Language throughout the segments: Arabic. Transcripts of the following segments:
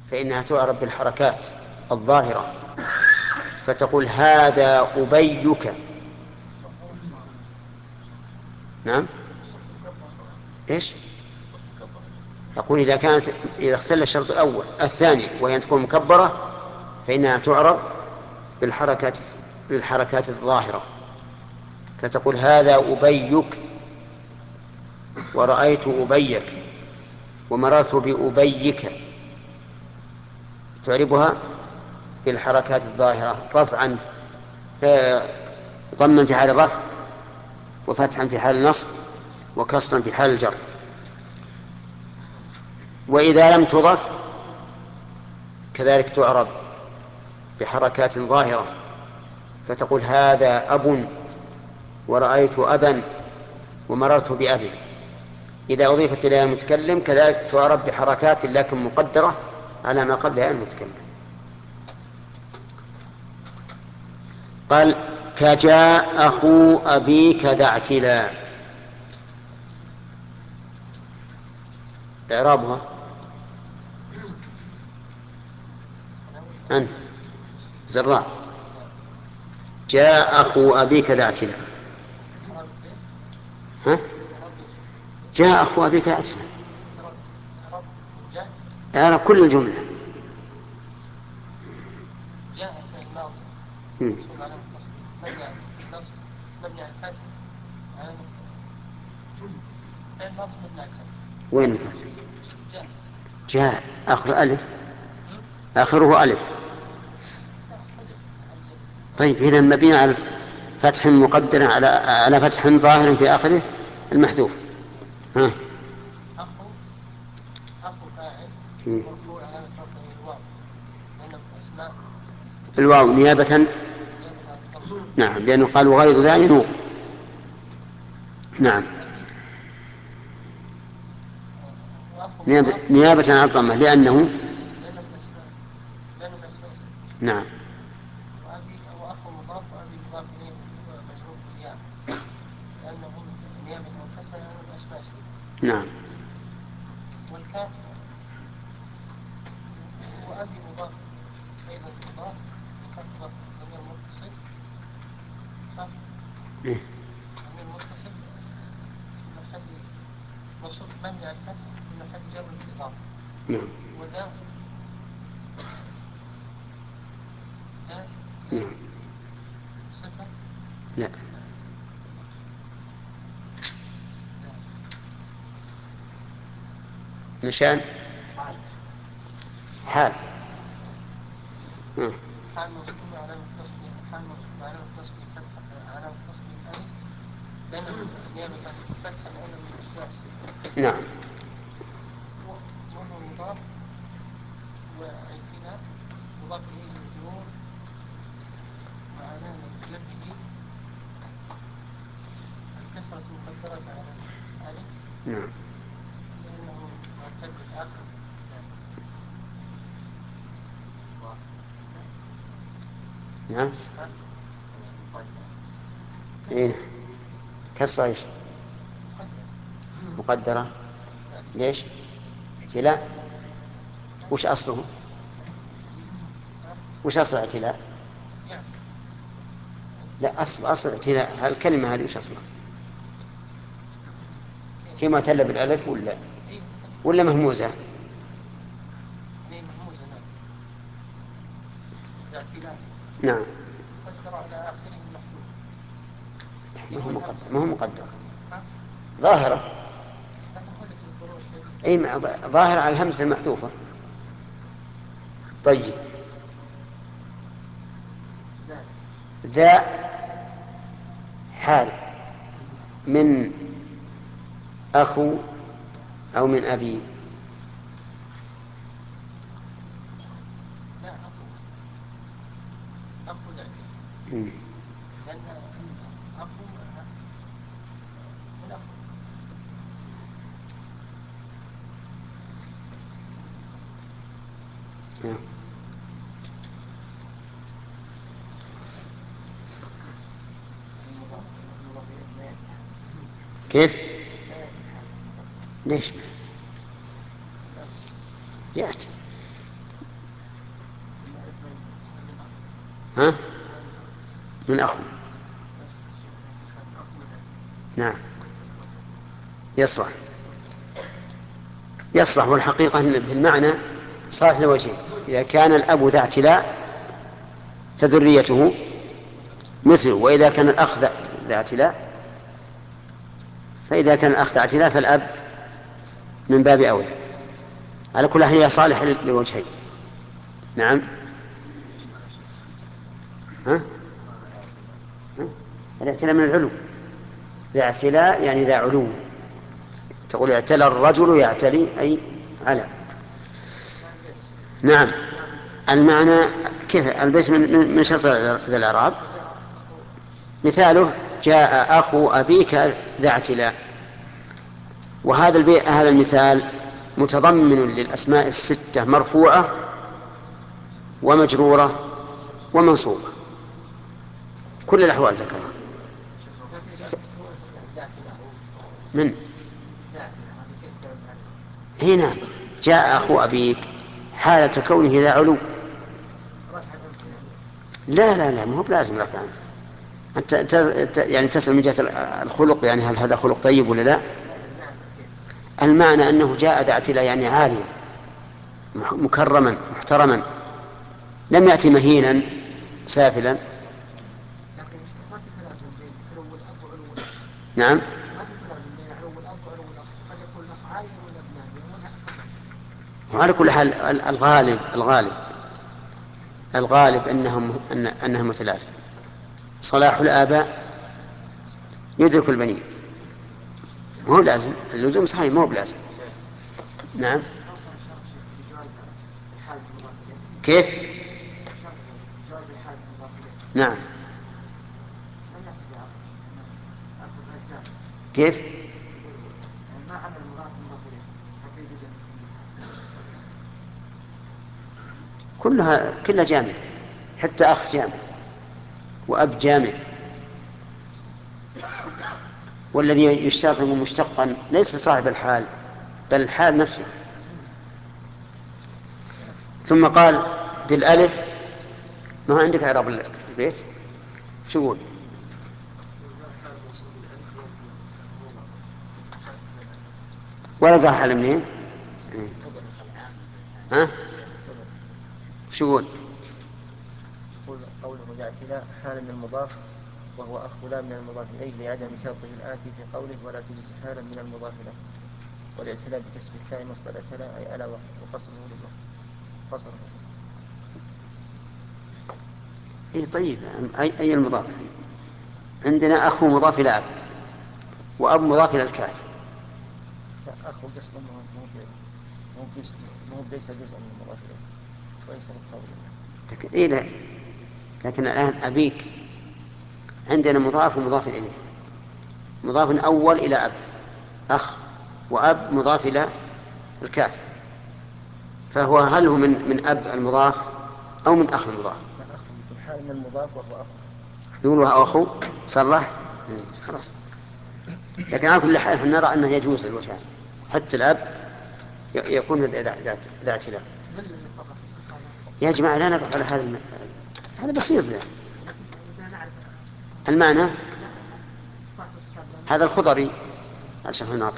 فإنها تعرب بالحركات الظاهرة، فتقول هذا أبيك. نعم. إيش؟ أقول إذا اختل الشرط الأول الثاني وهي أن تكون مكبرة فإنها تعرب بالحركات الظاهرة، فتقول هذا أبيك، ورأيت أبيك، ومررت بأبيك، تعربها بالحركات الظاهرة رفعا، ضما في حال الرفع، وفتحا في حال النصب، وكسرا في حال الجر. وإذا لم تضف كذلك تعرب بحركات ظاهرة، فتقول هذا أب، ورأيت أبا، ومررت بأب. إذا أضيفت إليها المتكلم كذلك تعرب بحركات لكن مقدرة على ما قبلها المتكلم. قال كجاء أخو أبيك ذا اعتلاء. إعرابها أنت زراع. جاء أخو أبيك ذا اعتلاء. ها؟ جاء أخو أبيك ذا اعتلاء، أعرب كل الجملة. جاء فعل ماضي منصوب على مبني على النصب مبني على الفتح على فعل ماضي مبني على الفتح. وين الفتح؟ جاء. جاء آخر ألف، آخره ألف. طيب إذا مبني على فتح مقدر على فتح ظاهر في آخره المحذوف. ها؟ أخو فاعل مرفوع علامة رفعه الواو لأنه أسماء الواو نيابة. نعم، لأنه قال وغير ذا ينوب. نعم، نيابة عن الضمة لأنه نعم. وأخو مضاف وأبي مضاف إليه مجرور بالياء لأنه نيابة عن الكسرة لأنه الأسماء الستة. نعم. والكاف وأبي مضاف أيضا مضاف وكاف مضاف ضمير متصل صح؟ إيه؟ ضمير متصل في محل نصب مبني على الفتح في محل جر بالإضافة. نعم. وده لا نعم. صفة لا. نشان حال. حال منصوب علامة نصبه حال منصوب علامة نصبه فتحة علامة نصبه الألف لأنه نيابة عن الفتحة لأنه من الأسماء الستة. نعم. وهو مضاف واعتلاء مضاف إليه مجرور وعلامة جره الكسرة مقدرة على الألف. نعم. لأنه معتل بالآخر. نعم. إيه؟ كسر إيش؟ مقدرة. ليش؟ اعتلاء. وش أصله؟ وش أصل اعتلاء؟ لا، أصل اعتلاء الكلمة هذه وش أصلها؟ هي معتلة بالألف ولا مهموزة؟ نعم. مقدرة على آخره المحذوف. ما هو مقدر، ظاهرة. أي ظاهرة على الهمزة المحذوفة. طيب ذا حال من أخو أو من أبي؟ لا أخو لا لأن أخو من أخو نعم. كيف؟ ليش؟ يأتي ها؟ من أخو. نعم يصلح. يصلح، والحقيقة أن في المعنى صالح لوجهين. إذا كان الأب ذا اعتلاء فذريته مثله، وإذا كان الأخ ذا اعتلاء، فإذا كان الأخ ذا اعتلاء فالأب من باب أولى. على كل حال هي صالحة لوجهين. نعم. ها؟ ها؟ الاعتلاء من العلو. ذا اعتلاء يعني ذا علو. تقول اعتلى الرجل يعتلي أي على. نعم. المعنى كيف البيت من شرط ذا الإعراب. مثاله جاء أخو أبيك ذا اعتلاء. وهذا هذا المثال متضمن للأسماء الستة مرفوعة ومجرورة ومنصوبة، كل الأحوال ذكرها. من هنا جاء أخو أبيك حالة كونه ذا علو. لا ما هو بلازم رفع. أنت يعني تسأل من جهة الخلق، يعني هل هذا خلق طيب ولا لا؟ المعنى أنه جاء ذا اعتلاء يعني عاليا مكرما محترما، لم يأتي مهينا سافلا. نعم. وعلى كل حال الغالب أنها متلازمة. صلاح الآباء يدرك البنين، مو لازم اللزوم صحيح، مو بلازم. نعم. كيف؟ نعم. كيف؟ كلها جامد، حتى أخ جامد وأب جامد. والذي يشترط مشتقا ليس صاحب الحال بل الحال نفسه. ثم قال بالألف. ما عندك إعراب البيت؟ شو يقول؟ ولا حال منين؟ ها؟ شو يقول؟ قوله الاعتلاء حال من المضاف وهو أخ لا من المضاف إليه لعدم شرطه الآتي في قوله ولا تجزي حالا من المضاف له. والاعتلاء بكسر التاء مصدر اعتلاء أي ألا وقصره قصره. إيه طيب. أي المضاف؟ عندنا أخو مضاف إلى أب وأب مضاف إلى الكاف. أخو قصده مو ليس جزء من المضاف إليه وليس بالقول. إيه لا. لكن الآن أبيك عندنا مضاف ومضاف إليه. مضاف أول إلى أب أخ، وأب مضاف إلى الكاف، فهو هل هو من أب المضاف أو من أخ المضاف؟ أخ يكون حال من المضاف وهو أخو. يقولوا أخو صرح خلاص. لكن على كل حال نرى أنه يجوز الوجهان، حتى الأب يكون ذا اعتلاف. يا جماعة لا نقف على هذا بسيط يعني. المعنى هذا الخضري الشرح الناقي.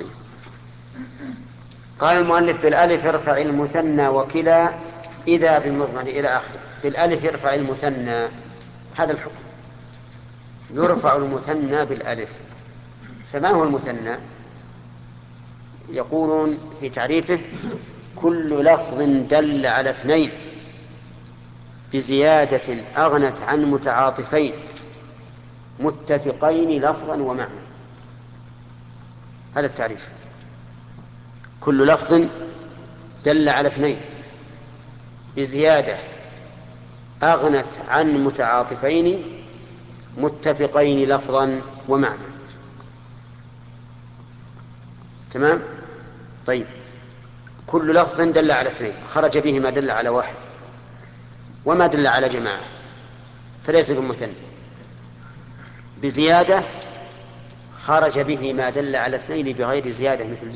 قال المؤلف بالألف ارفع المثنى وكلا إذا بمضمر إلى آخره. بالألف ارفع المثنى، هذا الحكم. يرفع المثنى بالألف. فما هو المثنى؟ يقولون في تعريفه كل لفظ دل على اثنين بزيادة أغنت عن متعاطفين متفقين لفظا ومعنى. هذا التعريف. كل لفظ دل على اثنين بزيادة أغنت عن متعاطفين متفقين لفظا ومعنى. تمام؟ طيب، كل لفظ دل على اثنين خرج به ما دل على واحد وما دل على جماعة فليس بمثنى. بزيادة خرج به ما دل على اثنين بغير زيادة، مثل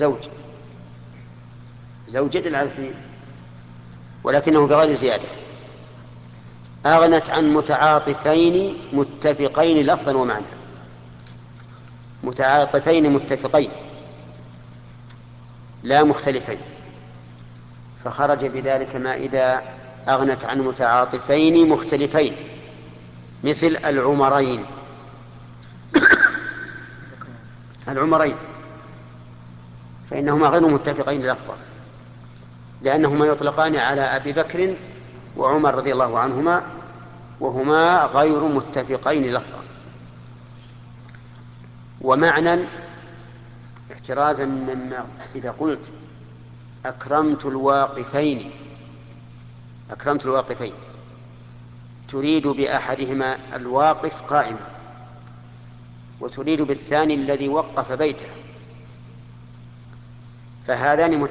زوج يدل على اثنين ولكنه بغير زيادة. أغنت عن متعاطفين متفقين لفظا ومعنى. متعاطفين متفقين لا مختلفين، فخرج بذلك ما إذا أغنت عن متعاطفين مختلفين، مثل العمرين. العمرين فإنهما غير متفقين لفظا، لأنهما يطلقان على أبي بكر وعمر رضي الله عنهما، وهما غير متفقين لفظا. ومعنى احترازا مما إذا قلت أكرمت الواقفين، أكرمت الواقفين تريد بأحدهما الواقف قائما، وتريد بالثاني الذي وقف بيته، فهذان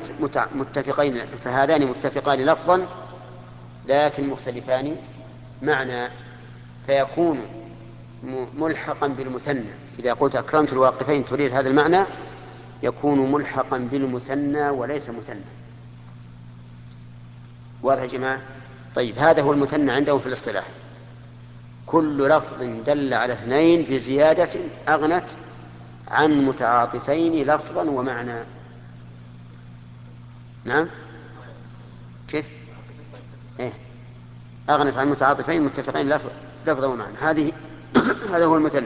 متفقان لفظا لكن مختلفان معنى، فيكون ملحقا بالمثنى. إذا قلت أكرمت الواقفين تريد هذا المعنى، يكون ملحقا بالمثنى وليس مثنى. واضح يا جماعة؟ طيب، هذا هو المثنى عندهم في الاصطلاح: كل لفظ دل على اثنين بزيادة أغنت عن متعاطفين لفظا ومعنى. نعم، كيف؟ إيه؟ أغنت عن متعاطفين متفقين لفظا ومعنى، هذه هذا هو المثنى.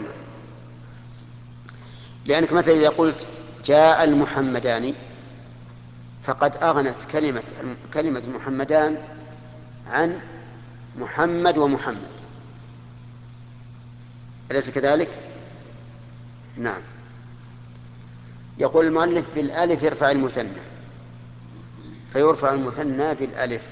لأنك مثلا إذا قلت جاء المحمدان فقد أغنت كلمة المحمدان عن محمد ومحمد، أليس كذلك؟ نعم. يقول المؤلف: بالألف يرفع المثنى، فيرفع المثنى بالألف.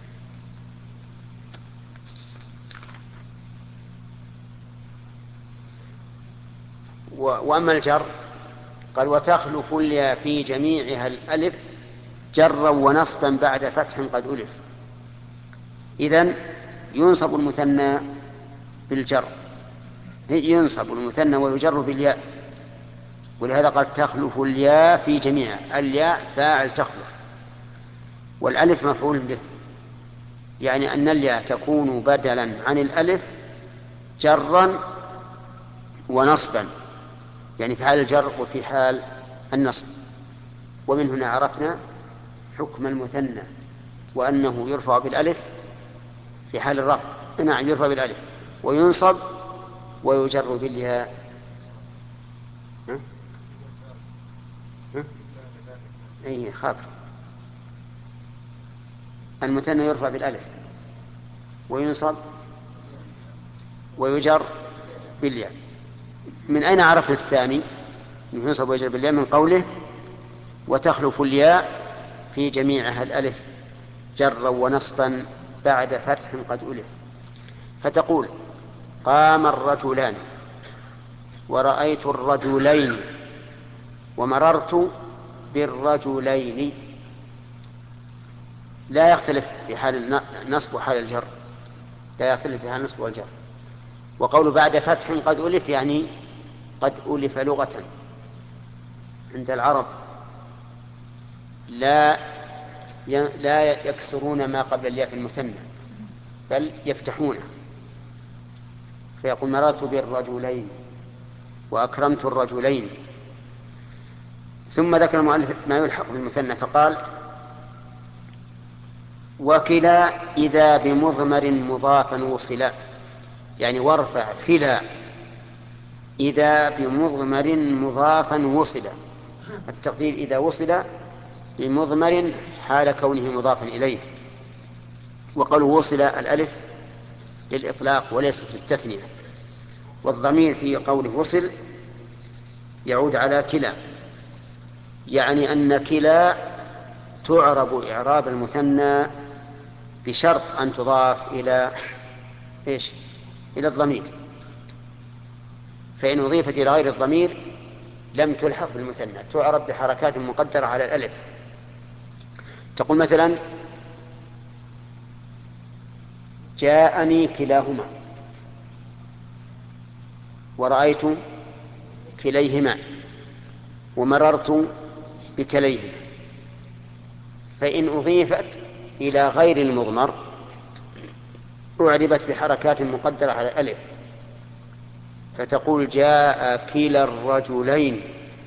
وأما الجر قال: وتخلف الياء في جميعها الألف جرا ونصبا بعد فتح قد ألف. إذن ينصب المثنى بالجر، ينصب المثنى ويجر بالياء، ولهذا قال تخلف الياء في جميعها. الياء فاعل تخلف، والألف مفعول به، يعني أن الياء تكون بدلا عن الألف جرا ونصبا، يعني في حال الجر وفي حال النصب. ومن هنا عرفنا حكم المثنى، وأنه يرفع بالألف في حال الرفع. نعم، يرفع بالألف وينصب ويجر بالياء. أي خاطر. المثنى يرفع بالألف وينصب ويجر بالياء. من أين عرفنا الثاني ينصب ويجر بالياء؟ من قوله وتخلف الياء في جميعها الألف جرا ونصبا بعد فتح قد ألف. فتقول قام الرجلان، ورأيت الرجلين، ومررت بالرجلين. لا يختلف في حال النصب وحال الجر، لا يختلف في حال النصب والجر. وقول بعد فتح قد ألف يعني قد ألف لغة عند العرب، لا يكسرون ما قبل الياء في المثنى بل يفتحونه، فيقول مررت بالرجلين وأكرمت الرجلين. ثم ذكر المؤلف ما يلحق بالمثنى فقال وكلا إذا بمضمر مضافا وصلا، يعني وارفع كلا إذا بمضمر مضافا وصلا. التقدير إذا وصل بمضمر حال كونه مضافا إليه. وقالوا وصل الألف للإطلاق وليست للتثنية، والضمير في قوله وصل يعود على كلا، يعني أن كلا تعرب إعراب المثنى بشرط أن تضاف إلى إيش؟ إلى الضمير، فإن أضيفت إلى غير الضمير لم تلحق بالمثنى، تعرب بحركات مقدرة على الألف. تقول مثلا جاءني كلاهما ورأيت كليهما ومررت بكليهما. فإن أضيفت إلى غير المضمر أعربت بحركات مقدرة على الألف، فتقول جاء كلا الرجلين،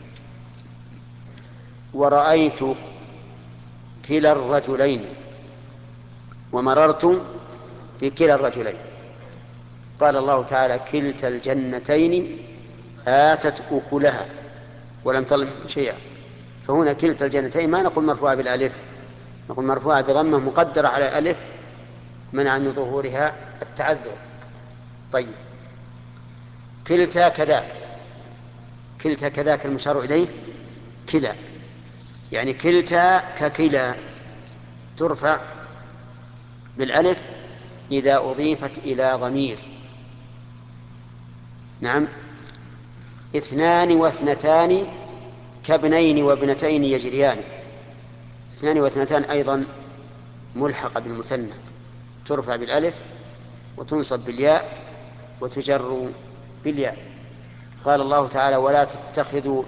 ورأيت كلا الرجلين، ومررت بكلا الرجلين. قال الله تعالى كلتا الجنتين آتت أكلها ولم تظلم شيئا. فهنا كلتا الجنتين ما نقول مرفوعة بالألف، نقول مرفوعة بضمة مقدرة على الألف منع من ظهورها التعذر. طيب، كلتا كذاك، كلتا كذاك المشار إليه كلا، يعني كلتا ككلا ترفع بالألف إذا أضيفت إلى ضمير. نعم. اثنان واثنتان كابنين وابنتين يجريان. اثنان واثنتان أيضا ملحقة بالمثنى، ترفع بالألف وتنصب بالياء وتجر بالياء. قال الله تعالى ولا تتخذوا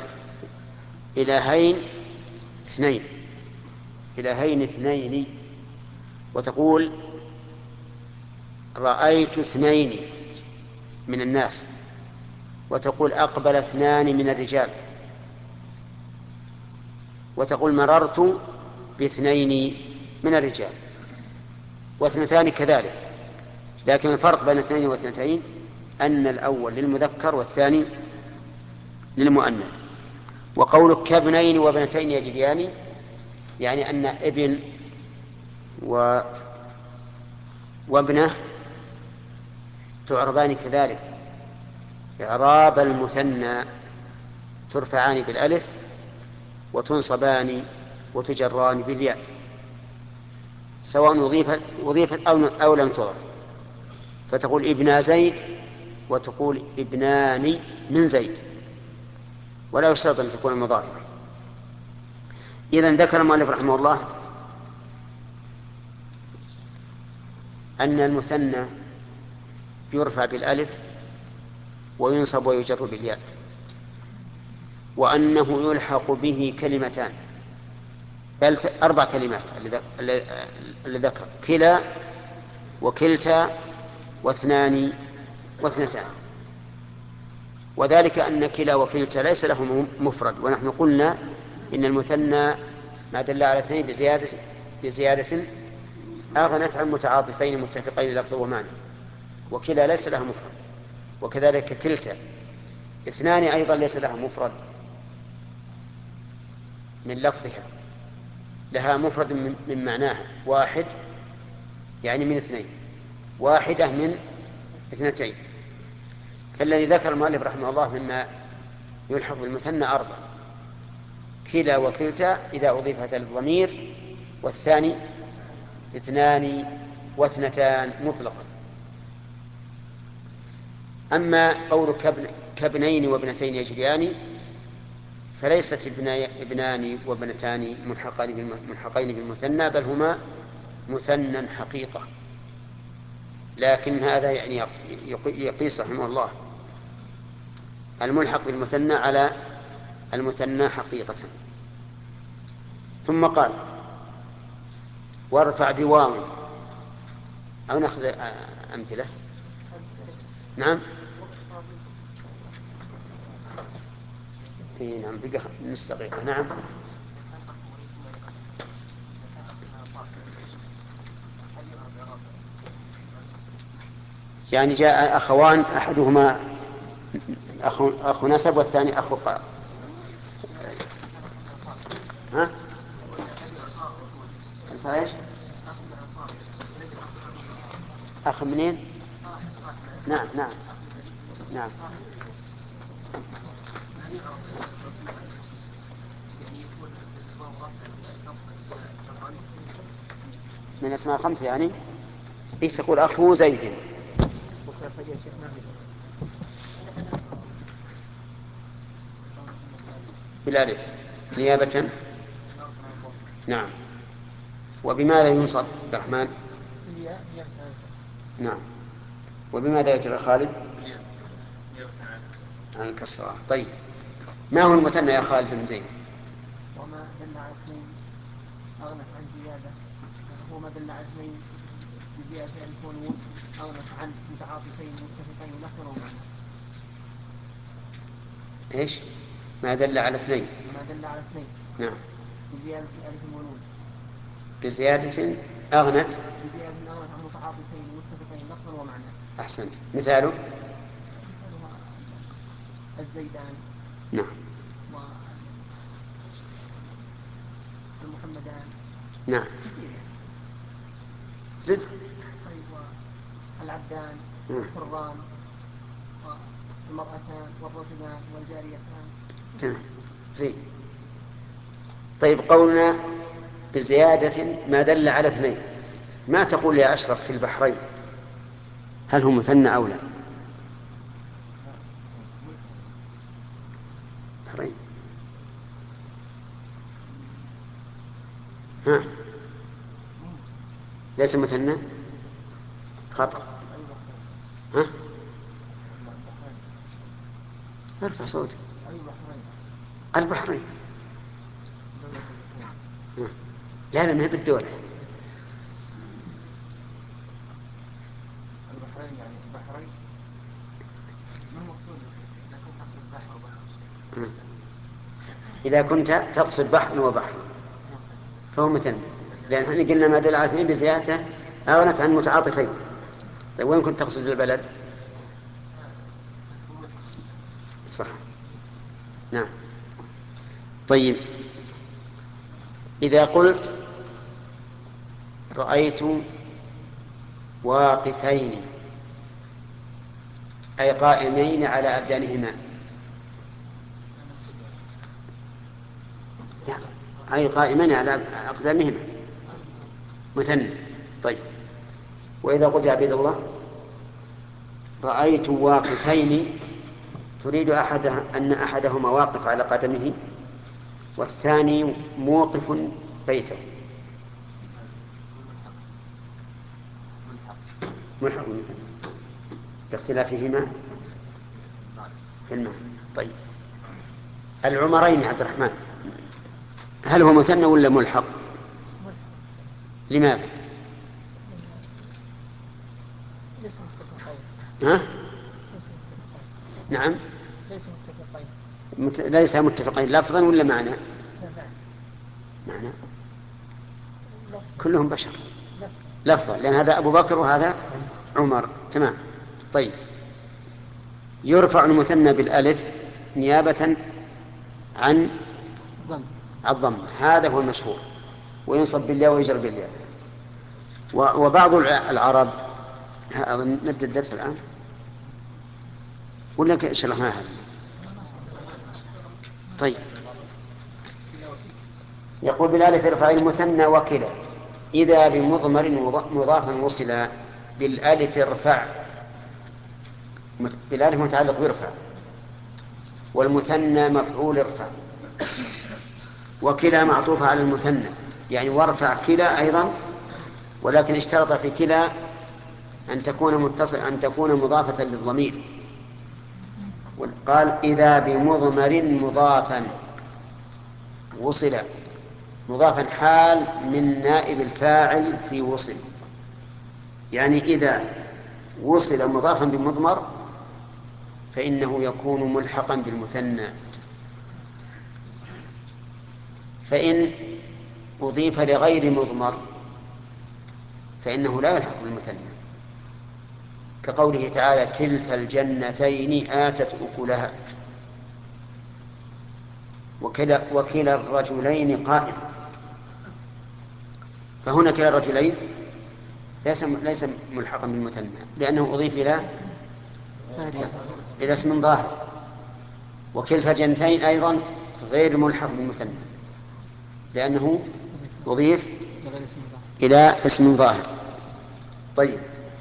إلهين اثنين، إلهين اثنين، وتقول رأيت اثنين من الناس، وتقول أقبل اثنان من الرجال، وتقول مررت باثنين من الرجال، واثنتان كذلك. لكن الفرق بين اثنين واثنتين أن الأول للمذكر والثاني للمؤنث. وقولك كابنين وابنتين يجريان يعني أن ابن وابنه تعربان كذلك إعراب المثنى، ترفعان بالألف وتنصبان وتجران بالياء، سواء أضيفت أو لم تضف. فتقول ابن زيد وتقول ابنان من زيد، ولا يشترط أن تكون المضارع. إذن ذكر المؤلف رحمه الله أن المثنى يرفع بالألف وينصب ويجر بالياء، وأنه يلحق به كلمتان، بل 4 كلمات اللي ذكر كلا وكلتا واثنان واثنتان. وذلك أن كلا وكلتا ليس له مفرد، ونحن قلنا إن المثنى ما دل على اثنين بزيادة أغنت عن متعاطفين متفقين لفظ ومعنى، وكلا ليس له مفرد. وكذلك كلتا اثنان أيضا ليس لها مفرد من لفظها، لها مفرد من معناها، واحد يعني من اثنين، واحدة من اثنتين. فالذي ذكر المؤلف رحمه الله مما يلحق بالمثنى 4: كلا وكلتا إذا أضيفت الضمير، والثاني اثنان واثنتان مطلقا. أما قول كابنين وابنتين يجريان فليست ابنان وابنتان ملحقين بالمثنى، بل هما مثنى حقيقة. لكن هذا يعني يقيس رحمه الله الملحق بالمثنى على المثنى حقيقة. ثم قال وارفع بواو، أو نأخذ أمثلة. نعم. نعم بقى نص دقيقة. نعم. يعني جاء أخوان أحدهما أخو نسب والثاني أخو ها؟ ايش؟ أخ منين؟ نعم نعم نعم. من أسماء 5 يعني إيش تقول؟ أخو زيد بالألف نيابة. نعم. وبماذا ينصب عبد الرحمن؟ نعم. وبماذا يجرى خالد؟ عن الكسرة. طيب، ما هو المثنى يا خالد بن زين؟ وما دل على اثنين أغنت عن زيادة، هو ما دل على اثنين بزيادة ألف ونون أغنت عن متعاطفين متفقين لفظا ومعنى. إيش؟ ما دل على اثنين. ما دل على اثنين. نعم. بزيادة ألف ونون. بزيادة أغنت. بزيادة أغنت عن متعاطفين متفقين لفظا ومعنى. أحسنت. مثاله؟ مثالها الزيدان. نعم. والمحمدان. نعم. كثير يعني. زد. طيب والعبدان والحران والمرأتان والرجلان والجاريتان. تمام. زين. طيب قولنا بزيادة ما دل على اثنين، ما تقول يا أشرف في البحرين؟ هل هو مثنى أو لا؟ بحرين. ها؟ ليس مثنى؟ خطأ. ها؟ ارفع صوتك. البحرين. لا لا، ما هي بالدولة. البحرين يعني البحرين ما المقصود إذا كنت تقصد بحر وبحر. إذا كنت تقصد بحر وبحر فهو مثنى، لأن احنا قلنا ما دل على اثنين بزيادة أغنت عن متعاطفين. طيب وين كنت تقصد البلد؟ صح. نعم. طيب إذا قلت رأيت واقفين أي قائمين على أبدانهما، أي قائمين على أقدامهما، مثنى. طيب وإذا قلت يا عبيد الله رأيت واقفين، تريد أن أحدهما واقف على قدمه والثاني موقف بيته، ملحق مثنى باختلافهما في المعنى. طيب العمرين يا عبد الرحمن، هل هو مثنى ولا ملحق؟ لماذا؟ ليس متفقين. ها؟ ليس متفقين. نعم. ليس متفقين. ليس متفقين لفظا ولا معنى؟ لا معنى. لفظ. كلهم بشر. لفظا، لأن هذا أبو بكر وهذا عمر. تمام. طيب يرفع المثنى بالألف نيابة عن الضم، هذا هو المشهور، وينصب بالياء ويجر بالياء. وبعض العرب، أظن نبدأ الدرس الآن ولا شرحنا هذا؟ طيب يقول بالألف ارفع المثنى وكلا إذا بمضمر مضاف وصلا. بالألف ارفع، بالألف متعلق بارفع، والمثنى مفعول ارفع، وكلا معطوفة على المثنى، يعني وارفع كلا أيضا، ولكن اشترط في كلا أن تكون مضافة للضمير. قال إذا بمضمر مضافا وصل، مضافا حال من نائب الفاعل في وصل، يعني إذا وصل مضافا بمضمر فإنه يكون ملحقا بالمثنى، فإن أضيف لغير مضمر فإنه لا يلحق بالمثنى، كقوله تعالى كلتا الجنتين آتت أكلها، وكلا الرجلين قائم. فهنا كلا الرجلين ليس ملحقا بالمثنى لأنه أضيف إلى اسم ظاهر، وكلتا الجنتين أيضا غير ملحق بالمثنى لأنه أضيف إلى اسم ظاهر. طيب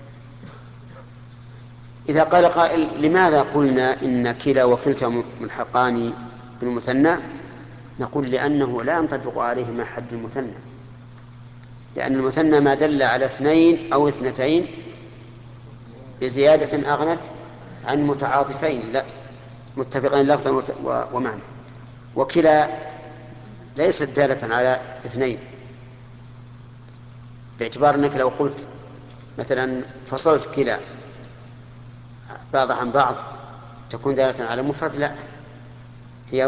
إذا قال قائل لماذا قلنا إن كلا وكلتا ملحقان بالمثنى؟ نقول لأنه لا ينطبق عليهما حد المثنى، لأن المثنى ما دل على اثنين أو اثنتين بزيادة أغنت عن متعاطفين لا متفقين لفظا ومعنى، وكلا ليست دالة على اثنين، باعتبار أنك لو قلت مثلا فصلت كلا بعضها عن بعض تكون دالة على مفرد؟ لا، هي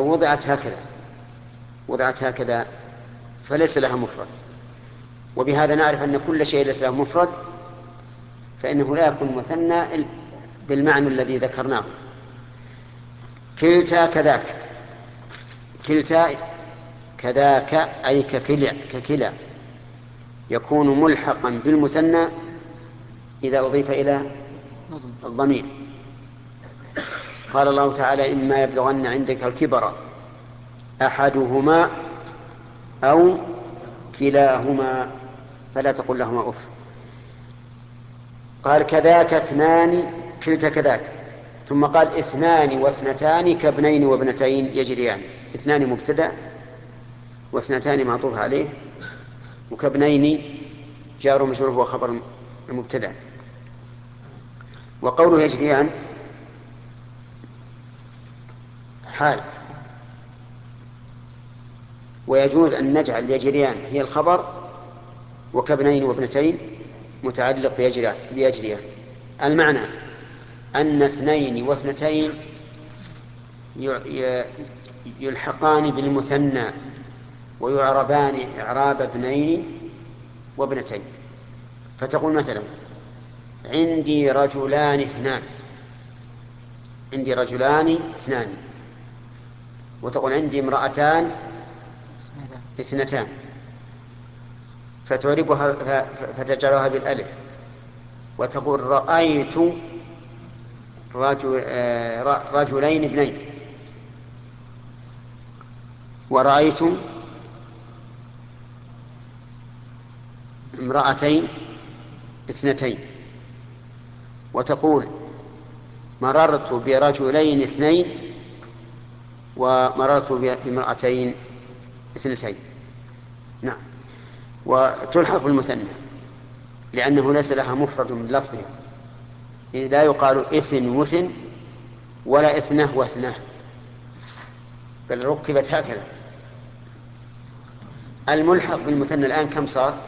وضعت هكذا فليس لها مفرد. وبهذا نعرف أن كل شيء ليس له مفرد فإنه لا يكون مثنى بالمعنى الذي ذكرناه. كلتا كذاك، كلتا كذاك أي ككلا يكون ملحقا بالمثنى إذا أضيف إلى الضمير. قال الله تعالى: إما يبلغن عندك الكبر أحدهما أو كلاهما فلا تقل لهما أف. قال كذاك اثنان، كلتا كذاك، ثم قال اثنان واثنتان كابنين وابنتين يجريان. اثنان مبتدأ واثنتان معطوف عليه، وكابنين جار مجرور هو خبر المبتدأ. وقوله يجريان حال، ويجوز أن نجعل يجريان هي الخبر وكابنين وابنتين متعلق بيجريان. المعنى أن اثنين واثنتين يلحقان بالمثنى ويعربان إعراب ابنين وابنتين. فتقول مثلا: عندي رجلان اثنان، عندي رجلان اثنان. وتقول: عندي امرأتان اثنتان، فتعربها فتجعلها بالألف. وتقول: رأيت رجلين اثنين، ورأيت امرأتين اثنتين. وتقول: مررت برجلين اثنين ومررت بامرأتين اثنتين. نعم. وتلحق بالمثنى لأنه ليس لها مفرد من لفظها، لا يقال إثن وثن ولا إثنه واثنه، بل ركبت هكذا. الملحق بالمثنى الآن كم صار؟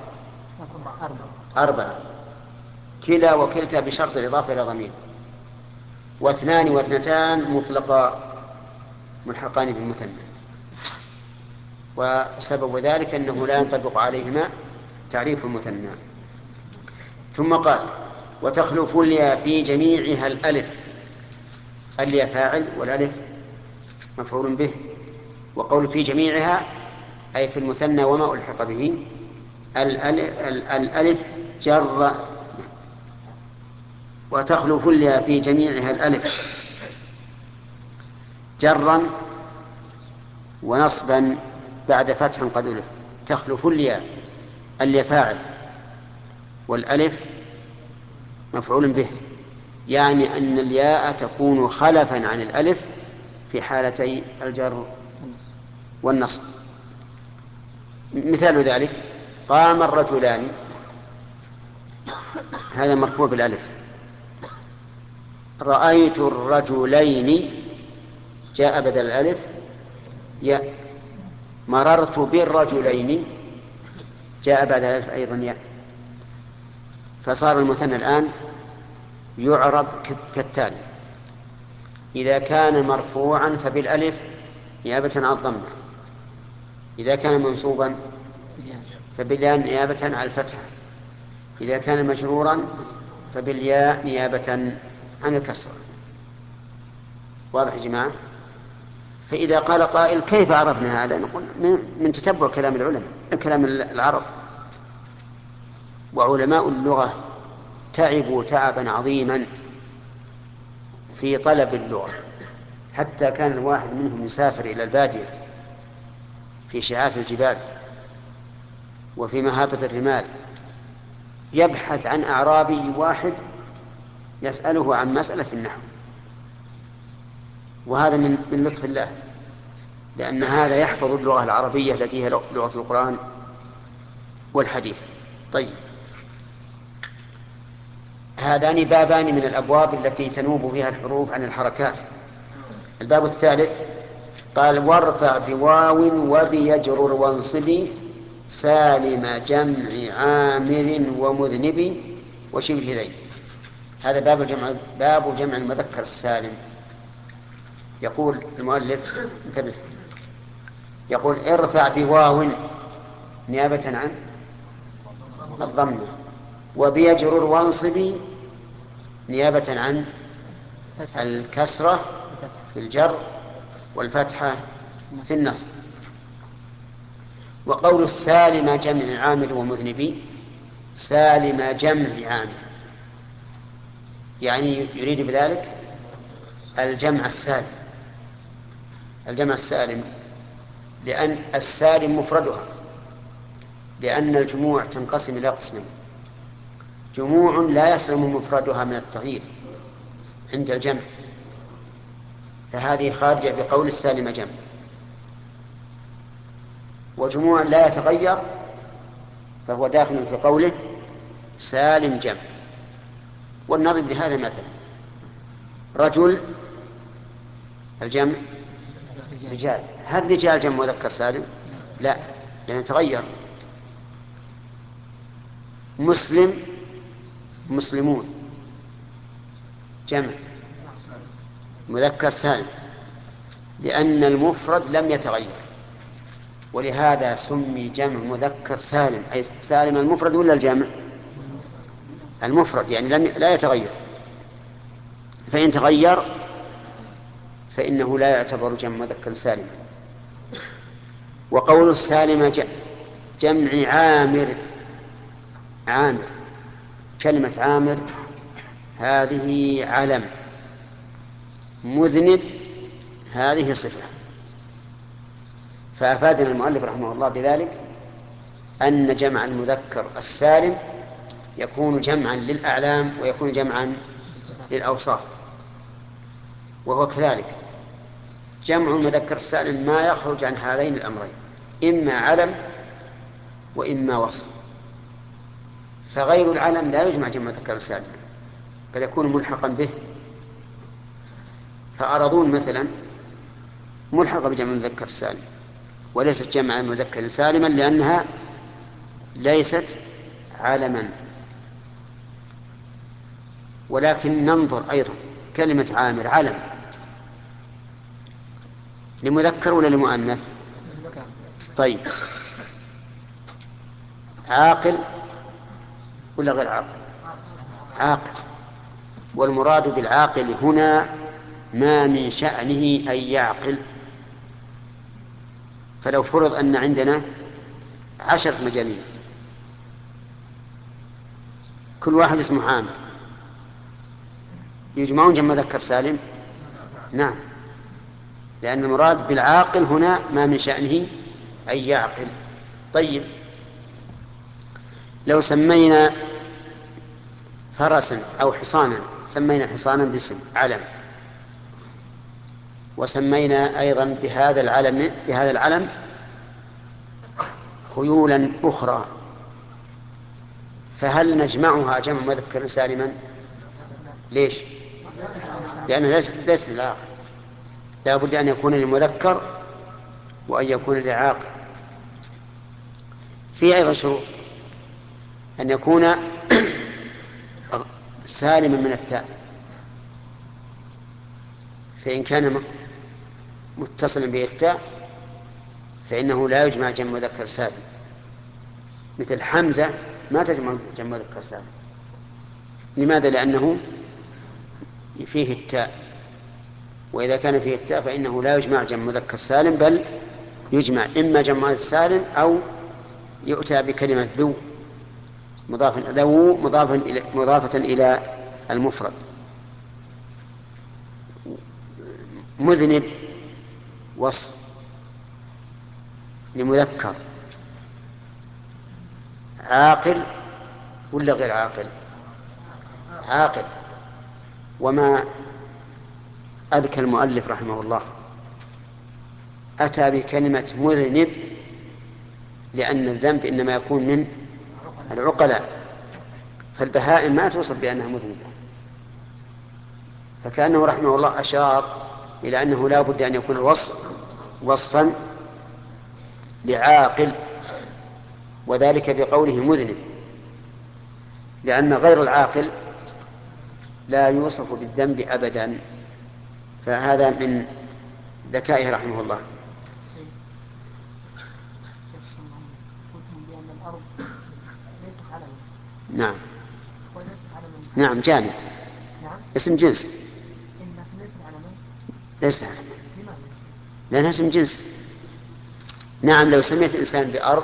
4. كلا وكلتا بشرط الإضافة إلى ضمير، واثنان واثنتان مطلقا ملحقان بالمثنى. وسبب ذلك أنه لا ينطبق عليهما تعريف المثنى. ثم قال: وتخلف الياء في جميعها الألف. الياء فاعل والألف مفعول به. وقول في جميعها أي في المثنى وما ألحق به. الألف جر. وتخلف الياء في جميعها الألف جرا ونصبا بعد فتح قد ألف. تخلف الياء، الياء فاعل والألف مفعول به، يعني أن الياء تكون خلفا عن الألف في حالتي الجر والنصب. مثال ذلك: قام الرجلان، هذا مرفوع بالألف. رأيت الرجلين جاء بدل الألف ياء. مررت بالرجلين جاء بعد الألف أيضا ياء. فصار المثنى الآن يعرب كالتالي: إذا كان مرفوعا فبالألف نيابة عن الضمة، إذا كان منصوبا فبالياء نيابة عن الفتحة، إذا كان مجرورا فبالياء نيابة عن الكسر. واضح يا جماعة؟ فإذا قال قائل: كيف عرفنا هذا؟ نقول: من تتبع كلام العلماء، كلام العرب. وعلماء اللغة تعبوا تعبا عظيما في طلب اللغة، حتى كان الواحد منهم يسافر إلى البادية في شعاف الجبال وفي مهابة الرمال يبحث عن أعرابي واحد يسأله عن مسألة في النحو. وهذا من لطف الله، لأن هذا يحفظ اللغة العربية التي هي لغة القرآن والحديث. طيب، هذان بابان من الأبواب التي تنوب فيها الحروف عن الحركات. الباب الثالث قال: وارفع بواو وبيجرر وانصبي سالم جمع عامر ومذنب وشبه ذي. هذا باب جمع المذكر السالم. يقول المؤلف انتبه، يقول ارفع بواو نيابة عن الضمة، وبيجرر وانصب نيابة عن الكسرة في الجر والفتحة في النصب. وقول السالم جمع عامر ومذنبي، سالم جمع عامر يعني يريد بذلك الجمع السالم. الجمع السالم لأن السالم مفردها، لأن الجموع تنقسم إلى قسمين: جموع لا يسلم مفردها من التغيير عند الجمع، فهذه خارجة بقول السالم جمع، وجموع لا يتغير فهو داخل في قوله سالم جمع. والنظر لهذا مثلا رجل الجمع رجال، هل رجال جمع مذكر سالم؟ لا، لأنه تغير. مسلم مسلمون جمع مذكر سالم، لأن المفرد لم يتغير، ولهذا سمي جمع مذكر سالم. أي سالم المفرد ولا الجمع؟ المفرد يعني لا يتغير، فإن تغير فإنه لا يعتبر جمع مذكر سالما. وقول السالم جمع عامر، عامر، كلمة عامر هذه علم، مذنب هذه صفة. فأفادنا المؤلف رحمه الله بذلك أن جمع المذكر السالم يكون جمعا للأعلام ويكون جمعا للأوصاف. وهو كذلك جمع المذكر السالم ما يخرج عن هذين الأمرين، إما علم وإما وصف. فغير العلم لا يجمع جمع مذكر سالم بل يكون ملحقا به. فأرضون مثلا ملحقة بجمع المذكر السالم وليست جمع مذكر سالما لأنها ليست علما. ولكن ننظر أيضا، كلمة عامر علم لمذكر ولا لمؤنث؟ طيب، عاقل ولا غير عاقل؟ عاقل. والمراد بالعاقل هنا ما من شأنه أن يعقل. فلو فرض أن عندنا 10 مجانين كل واحد اسمه عامر، يجمعون جمع مذكر سالم؟ نعم، لأن المراد بالعاقل هنا ما من شأنه أن يعقل. طيب، لو سمينا فرسا أو حصانا، سمينا حصانا باسم علم، وسمينا أيضا بهذا العلم خيولا أخرى، فهل نجمعها جمع مذكر سالما؟ ليش؟ لأنه ليس للعاقل، لا بد أن يكون للمذكر وأن يكون للعاقل. في أيضا شروط: أن يكون سالما من التاء، فإن كان متصلا به التاء فإنه لا يجمع جمع مذكر سالم. مثل حمزة ما تجمع جمع مذكر سالم. لماذا؟ لأنه فيه التاء، وإذا كان فيه التاء فإنه لا يجمع جمع مذكر سالم، بل يجمع إما جمع مذكر سالم أو يؤتى بكلمة ذو مضافة إلى المفرد. مذنب وصف لمذكر، عاقل ولا غير عاقل؟ عاقل. وما أذكى المؤلف رحمه الله أتى بكلمة مذنب لأن الذنب إنما يكون من العقلاء، فالبهائم ما توصف بأنها مذنبة، فكأنه رحمه الله أشار إلى أنه لا بد أن يكون الوصف وصفا لعاقل، وذلك بقوله مذنب. لأن غير العاقل لا يوصف بالذنب أبدا، فهذا من ذكائه رحمه الله. قلتم بأن الأرض ليست علما. نعم. وليست علما. نعم جامد. نعم. اسم جنس. إنها ليست علما. ليست علما. لماذا؟ لأنها اسم جنس. نعم لو سميت الإنسان بأرض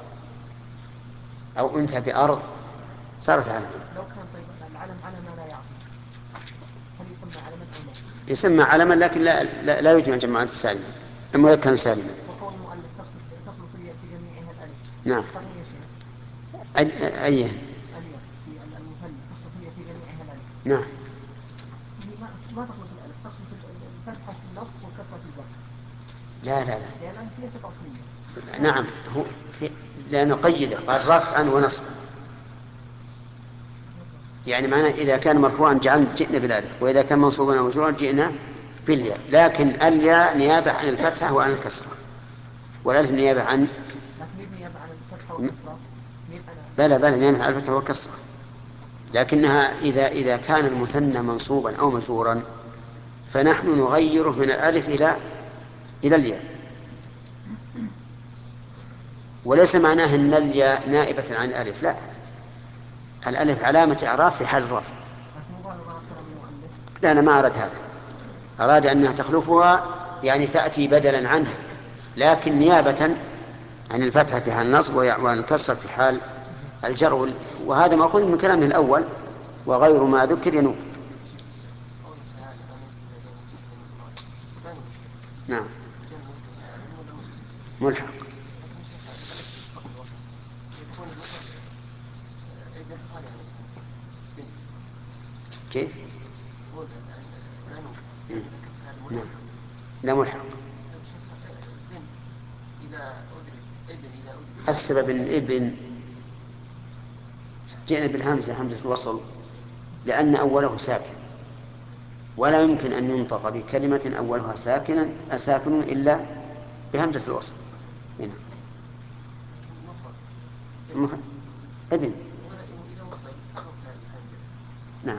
أو أنثى بأرض صارت علما. لو كان طيب العلم على ما لا يعقل هل يسمى علما أو لا؟ يسمى علما لكن لا يجمع جماعة سالما مذكرا سالما. وقول المؤلف تخلق في جميعها الألف. نعم. صحيح يا شيخ. أيه. الياء في المثنى تخلق في جميعها الألف. نعم. ما تخلق الألف، تخلق الفتحة في النصب والكسرة في الجر. لا لأن ليست أصلية. نعم هو لأنه قيده قال رفعا ونصبا، يعني معناه إذا كان مرفوعا جئنا بالألف، وإذا كان منصوبا أو مجرورا جئنا بالياء، لكن الياء نيابة عن الفتحة وعن الكسرة، والألف نيابة عن لكن نيابة عن الفتحة والكسرة. بلى نيابة عن الفتحة والكسرة، لكنها إذا كان المثنى منصوبا أو مجرورا فنحن نغيره من الألف إلى الياء، وليس معناه أن الياء نائبة عن الألف، لا، الألف علامة إعراب في حال الرفع. لا أنا ما أراد هذا، أراد أنها تخلفها يعني تأتي بدلا عنها، لكن نيابة عن الفتحة في حال النصب وعن الكسر في حال الجر، وهذا مأخوذ من كلامه الأول وغير ما ذكر ينوب. نعم ملحق. كيف؟ نعم لا ملحق. السبب ان ابن جئنا بالهمزة همزة الوصل لأن أوله ساكن، ولا يمكن أن ينطق بكلمة أولها ساكن إلا بهمزة الوصل. هنا ابن. نعم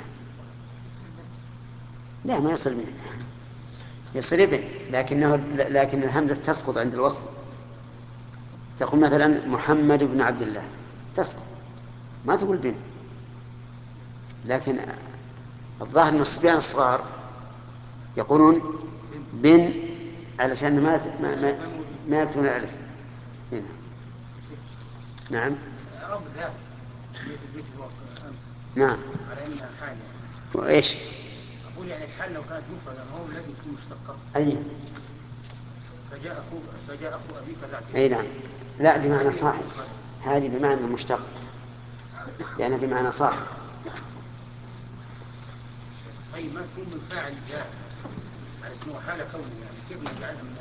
لا ما يصل منه، يصير ابن لكن الهمزة تسقط عند الوصل. تقول مثلا محمد بن عبد الله تسقط، ما تقول بن. لكن الظاهر ان الصبيان الصغار يقولون بن علشان ما يكتبون الالف هنا. نعم. نعم. على انها حال وايش؟ اقول يعني الحال لو كانت مفرده ما هو لازم تكون مشتقه. اي فجاء اخو ابي كذاك. اي نعم. لا بمعنى صاحب، هذه بمعنى المشتق لأنها بمعنى صاحب. طيب ما تكون من فاعل جاء على اسمه حال كونه، يعني كيف نجعلها من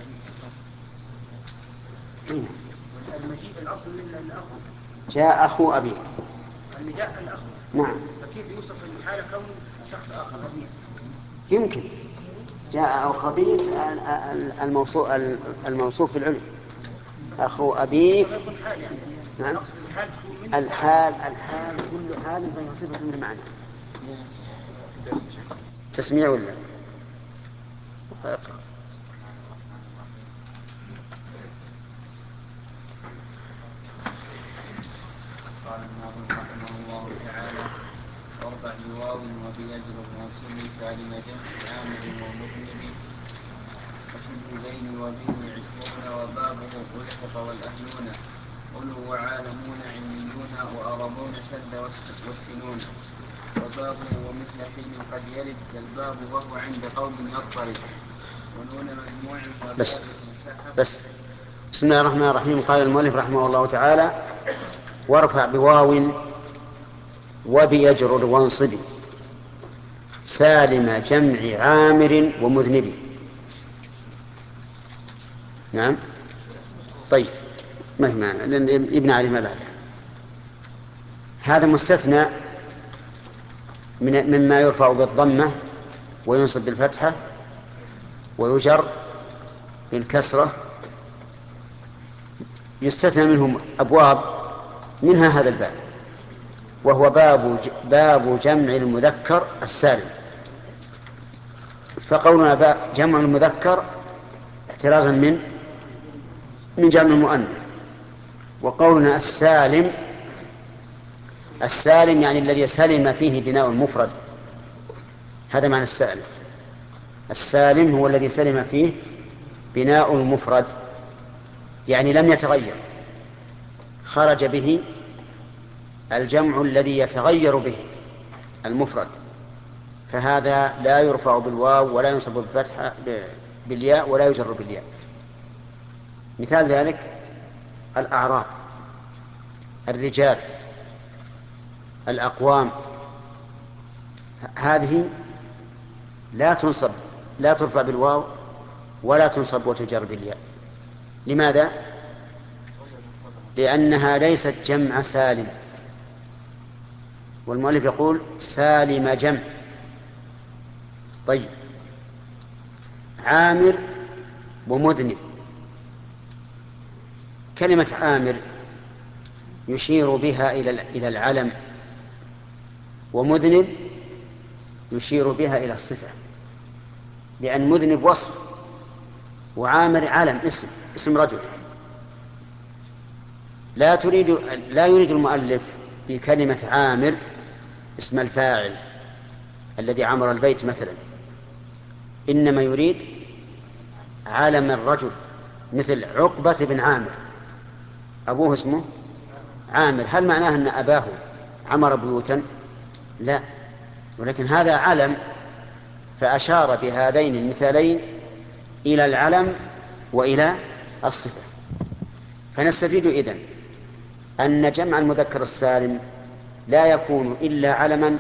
ابي؟ المجيء الاصل من الاخو. جاء اخو ابي. النداء الاخو. نعم. فكيف يوصف الحال كونه شخص اخر خبيث؟ يمكن جاء أو خبيث الموصوف في العلم أخو أبيك. نعم. الحال كل حال فهي صفة من المعنى. تسميع ولا قال الناظم رحمه الله تعالى: وارفع بواو وبيجر وصل سالم جمع عامر ومذنب وشبه بين وبين عشرون وبابه ألحق والأهلون قلوا وعالمون علميون وأرضون شد والسنون وبابه ومثل حين قد يلد الباب وهو عند قوم يضطرب ونون مجموع بس بسم الله الرحمن الرحيم. قال المؤلف رحمه الله تعالى: وارفع بواو وبيجرر وانصب سالم جمع عامر ومذنب. نعم. طيب مهما لأن ابن علي ما بعده. هذا مستثنى مما يرفع بالضمة وينصب بالفتحة ويجر بالكسرة، يستثنى منهم أبواب، منها هذا الباب. وهو باب جمع المذكر السالم. فقولنا جمع المذكر احترازا من جمع المؤنث، وقولنا السالم يعني الذي سلم فيه بناء المفرد، هذا معنى السالم. السالم هو الذي سلم فيه بناء المفرد، يعني لم يتغير، خرج به الجمع الذي يتغير به المفرد، فهذا لا يرفع بالواو ولا ينصب بالفتحة بالياء ولا يجر بالياء. مثال ذلك الأعراب، الرجال، الأقوام، هذه لا ترفع بالواو ولا تنصب وتجر بالياء. لماذا؟ لأنها ليست جمع سالم، والمؤلف يقول سالم جمع. طيب، عامر ومذنب. كلمة عامر يشير بها إلى العلم، ومذنب يشير بها إلى الصفة، لأن مذنب وصف وعامر علم اسم رجل. لا يريد المؤلف بكلمة عامر اسم الفاعل الذي عمر البيت مثلا، إنما يريد علم الرجل، مثل عقبة بن عامر، أبوه اسمه عامر. هل معناه أن أباه عمر بيوتا؟ لا، ولكن هذا علم، فأشار بهذين المثالين إلى العلم وإلى الصفة. فنستفيد إذن أن جمع المذكر السالم لا يكون إلا علما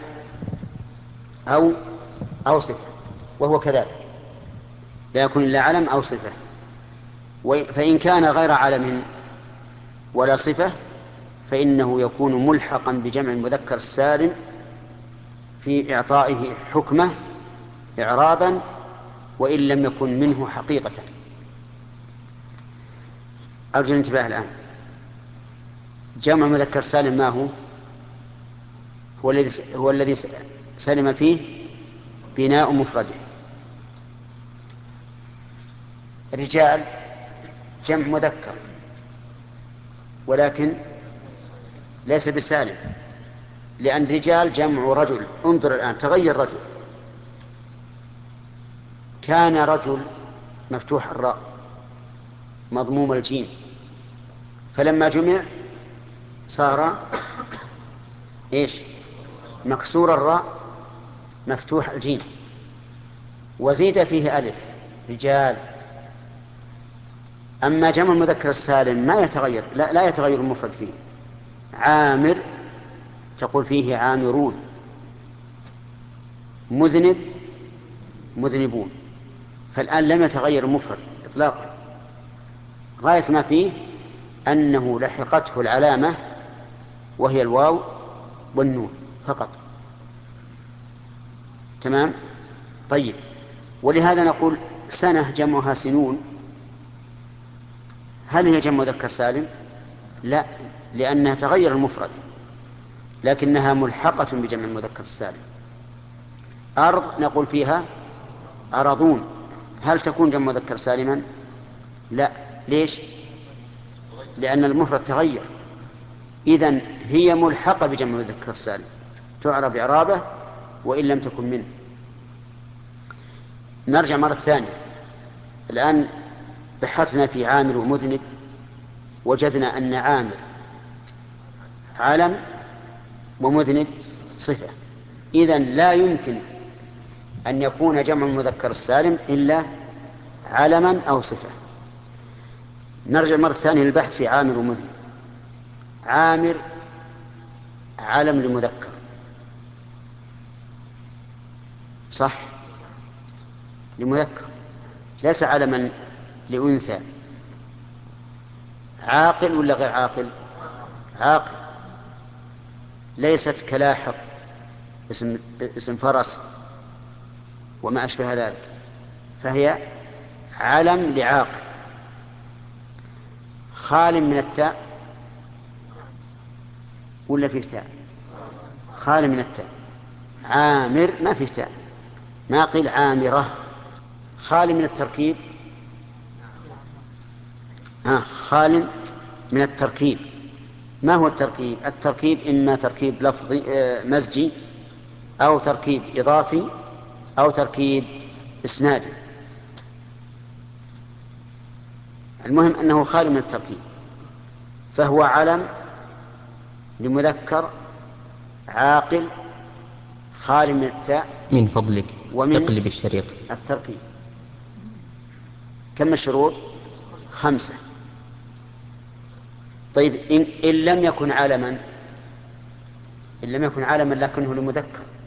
أو صفة، وهو كذلك، لا يكون إلا علم أو صفة. فإن كان غير علم ولا صفة فإنه يكون ملحقا بجمع المذكر السالم في إعطائه حكمه إعرابا، وإن لم يكن منه حقيقة. أرجو الانتباه الآن. جمع مذكر سالم ما هو الذي سلم فيه بناء مفرده. رجال جمع مذكر ولكن ليس بالسالم، لأن رجال جمع رجل. انظر الآن، تغير رجل، كان رجل مفتوح الراء مضموم الجيم، فلما جمع صار ايش؟ مكسور الراء مفتوح الجيم، وزيد فيه ألف، رجال. أما جمع المذكر السالم ما يتغير، لا يتغير المفرد فيه. عامر تقول فيه عامرون، مذنب مذنبون. فالآن لم يتغير المفرد إطلاقا، غاية ما فيه أنه لحقته العلامة وهي الواو والنون فقط. تمام؟ طيب، ولهذا نقول سنة جمعها سنون، هل هي جمع مذكر سالم؟ لا، لأنها تغير المفرد، لكنها ملحقة بجمع المذكر السالم. أرض نقول فيها أرضون، هل تكون جمع مذكر سالما؟ لا. ليش؟ لأن المفرد تغير. إذن هي ملحقة بجمع المذكر السالم، تعرف إعرابه وإن لم تكن منه. نرجع مرة ثانية. الآن بحثنا في عامر ومذنب، وجدنا أن عامر علم ومذنب صفة. إذن لا يمكن أن يكون جمع المذكر السالم إلا علما أو صفة. نرجع مرة ثانية للبحث في عامر ومذنب. عامر علم لمذكر، صح، لمذكر، ليس علما لأنثى. عاقل ولا غير عاقل؟ عاقل، ليست كلاحق اسم فرس وما أشبه ذلك، فهي علم لعاقل. خال من التاء ولا فيه تاء؟ خالي من التاء. عامر ما فيه تاء، ما قيل عامرة. خالي من التركيب، خال من التركيب. ما هو التركيب؟ التركيب إما تركيب لفظي مزجي، أو تركيب إضافي، أو تركيب إسنادي. المهم أنه خالي من التركيب، فهو علم لمذكر عاقل خالي من التاء من فضلك ومن اقلب الشريط. التركيب. كم الشروط؟ 5. طيب إن لم يكن علما، إن لم يكن علما لكنه لمذكر،